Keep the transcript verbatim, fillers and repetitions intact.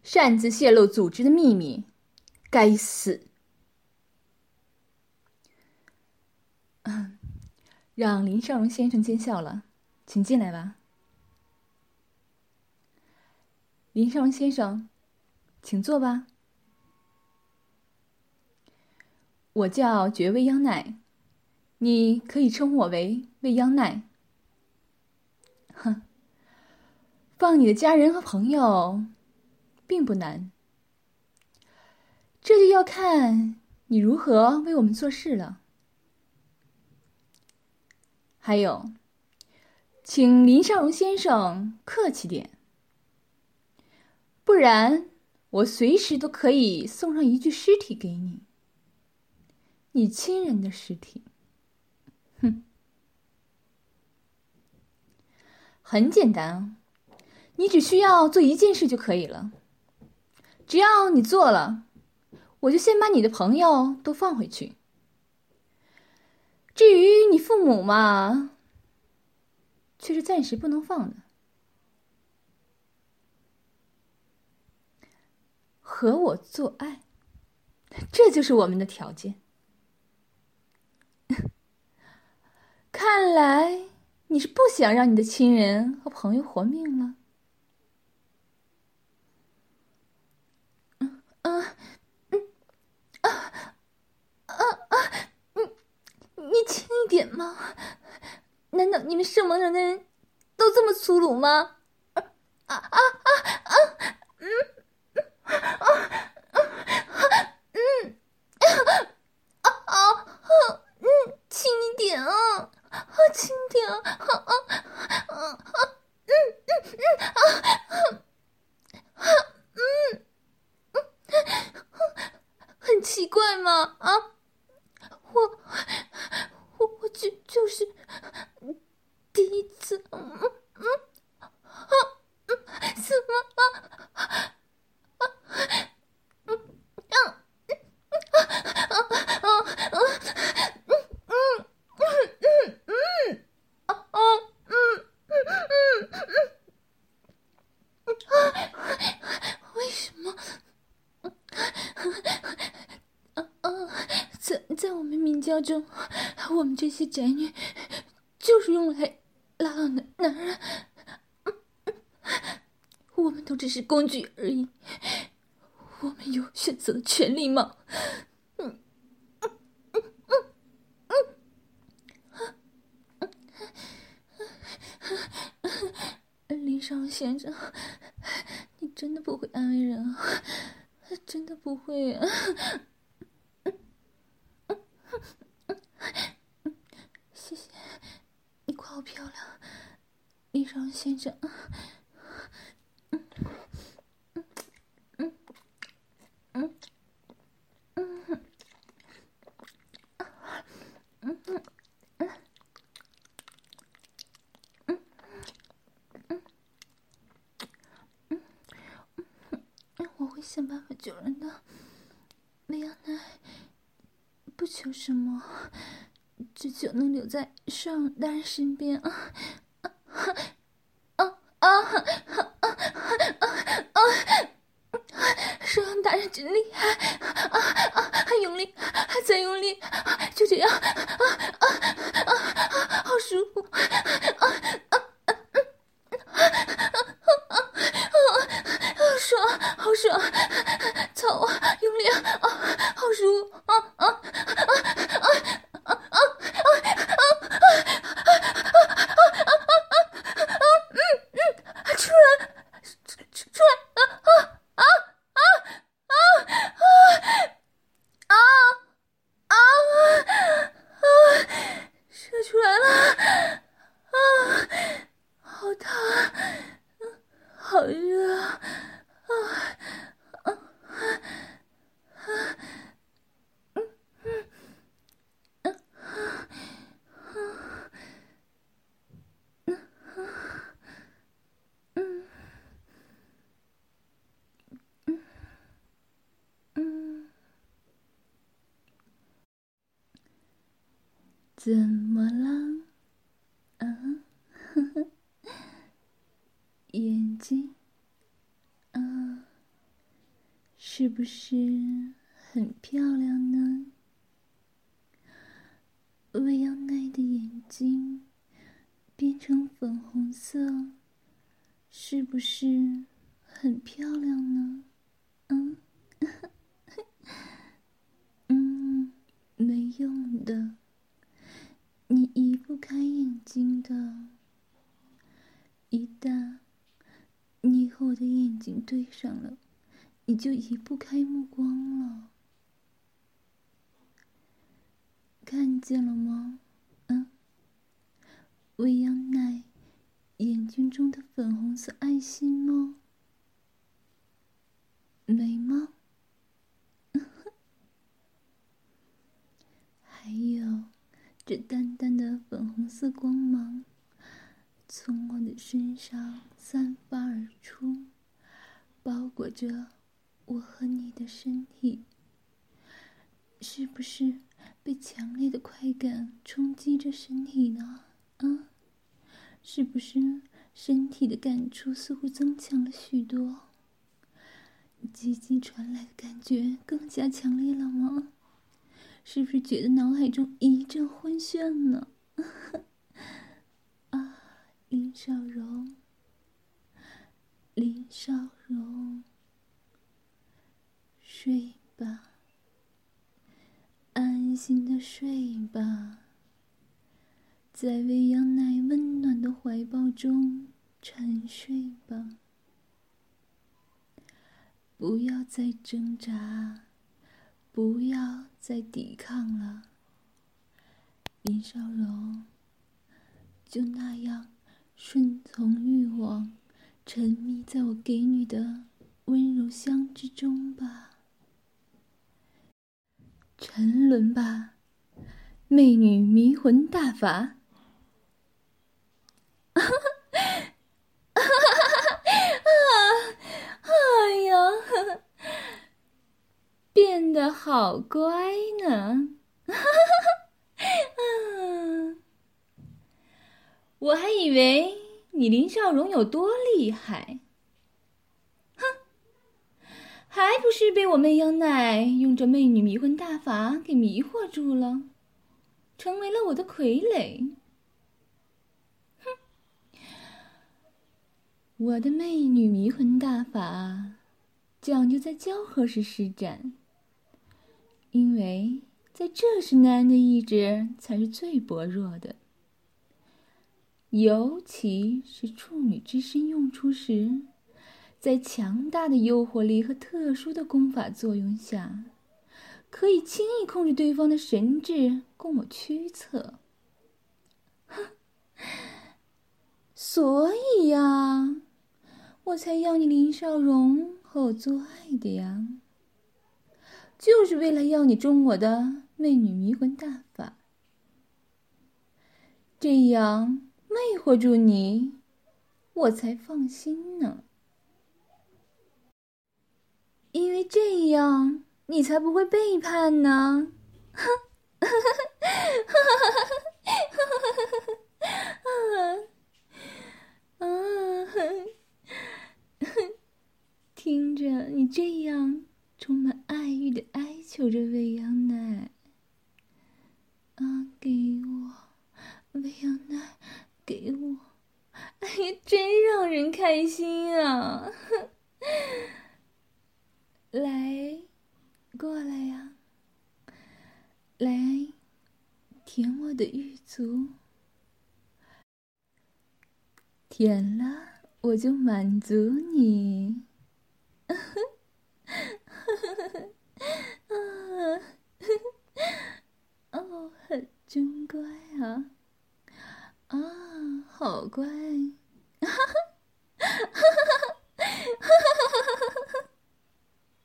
擅自泄露组织的秘密，该死！嗯，让林少荣先生见笑了，请进来吧。林少荣先生，请坐吧。我叫绝未央奈，你可以称呼我为未央奈。哼，放你的家人和朋友并不难，这就要看你如何为我们做事了。还有，请林少荣先生客气点，不然我随时都可以送上一具尸体给你，你亲人的尸体。哼，很简单啊，你只需要做一件事就可以了。只要你做了，我就先把你的朋友都放回去。至于你父母嘛，却是暂时不能放的。和我做爱，这就是我们的条件。看来你是不想让你的亲人和朋友活命了。嗯嗯嗯啊啊啊！你你轻一点嘛！难道你们圣蒙人的人都这么粗鲁吗？啊啊啊啊！嗯啊啊嗯啊啊嗯，轻一点啊！啊，轻点啊！啊啊啊啊！嗯嗯嗯啊啊嗯嗯，很奇怪吗？啊，我我我就就是第一次，嗯嗯啊嗯，怎么啊啊嗯啊啊啊啊啊嗯嗯嗯嗯啊啊嗯嗯嗯嗯啊，为什么？啊啊，在在我们民教中，我们这些宅女就是用来拉拢男男人，我们都只是工具而已。我们有选择的权利吗？嗯嗯嗯嗯，林少先生，你真的不会安慰人啊？真的不会啊！谢谢，你夸我漂亮，林少先生。嗯嗯嗯嗯嗯嗯嗯嗯嗯，我会想办法救人的。维亚奈，不求什么，只求能留在少荣大人身边啊！啊啊啊啊啊啊！少荣大人真厉害啊啊！还用力，还在用力，就这样啊啊啊啊！好舒服啊啊啊！好爽，好爽！操啊，用力啊，好舒服啊啊啊啊啊啊啊！嗯嗯，出来，出出来啊啊啊啊啊啊啊！射出来了啊！好烫，好热啊！啊啊嗯嗯嗯嗯嗯嗯嗯，怎么了？嗯，呵呵，眼睛，嗯是不是很漂亮呢？未央奈的眼睛变成粉红色，是不是很漂亮呢？嗯，嗯，没用的，你移不开眼睛的。一旦你和我的眼睛对上了，你就移不开目光了。看见了吗？嗯，未央奈眼睛中的粉红色爱心吗？美吗？还有这淡淡的粉红色光芒从我的身上散发而出，包裹着我和你的身体。是不是被强烈的快感冲击着身体呢？啊，是不是身体的感触似乎增强了许多？鸡鸡传来的感觉更加强烈了吗？是不是觉得脑海中一阵昏眩呢？啊，林少荣，林少荣，睡吧，安心的睡吧，在未央奈温暖的怀抱中沉睡吧，不要再挣扎，不要再抵抗了。林少荣，就那样顺从欲望，沉迷在我给你的温柔香之中吧，沉沦吧，媚女迷魂大法。哎呀，变得好乖呢。我还以为你林少荣有多厉害，哼，还不是被我媚央奈用这媚女迷魂大法给迷惑住了，成为了我的傀儡。哼，我的媚女迷魂大法讲究在交合时施展，因为在这时男人的意志才是最薄弱的，尤其是处女之身用出时，在强大的诱惑力和特殊的功法作用下，可以轻易控制对方的神智，供我驱策。哼，所以呀，我才要你林少荣和我做爱的呀，就是为了要你中我的媚女迷魂大法，这样魅惑住你，我才放心呢。因为这样你才不会背叛呢。听着你这样充满爱欲的哀求着未央奈，啊，给我，未央奈，给我，哎呀，真让人开心啊！来，过来呀，来，舔我的玉足，舔了我就满足你。哦，很真乖啊，啊，好乖。